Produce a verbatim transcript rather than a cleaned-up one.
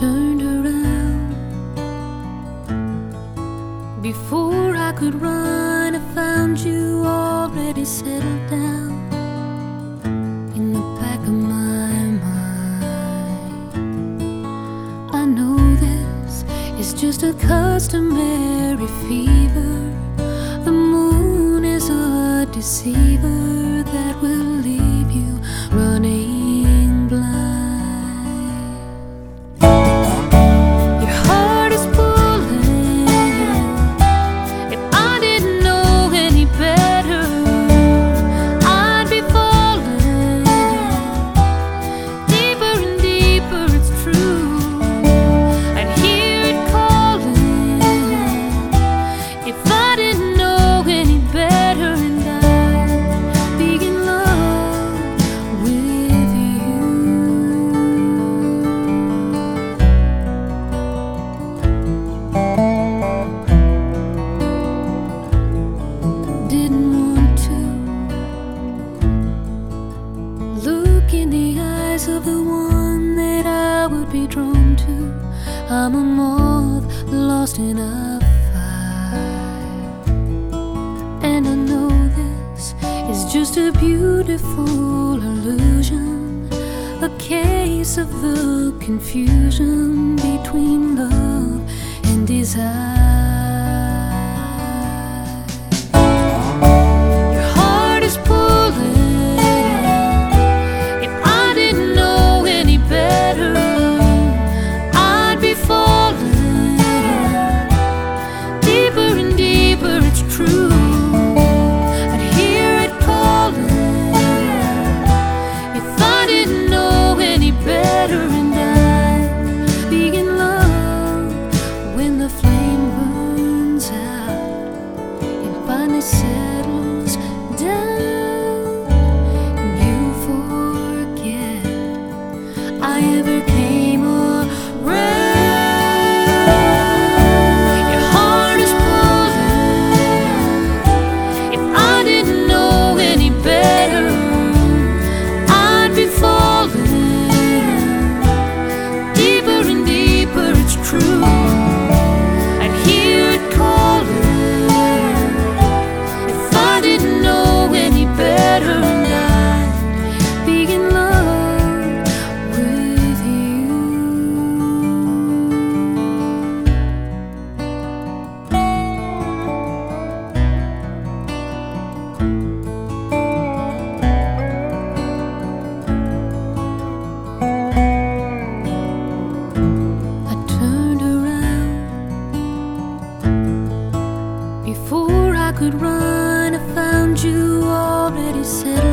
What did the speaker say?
turned around. Before I could run, I found you already settled down in the back of my mind. I know this is just a customary fever. The moon is a deceiver that will leave you running blind. In the eyes of the one that I would be drawn to, I'm a moth lost in a fire. And I know this is just a beautiful illusion, a case of the confusion between love and desire. Settles down and you forget I ever came around. Your heart is pulling. If I didn't know any better, I'd be falling deeper and deeper. It's true. I'd hear it calling. Before I could run, I found you already settled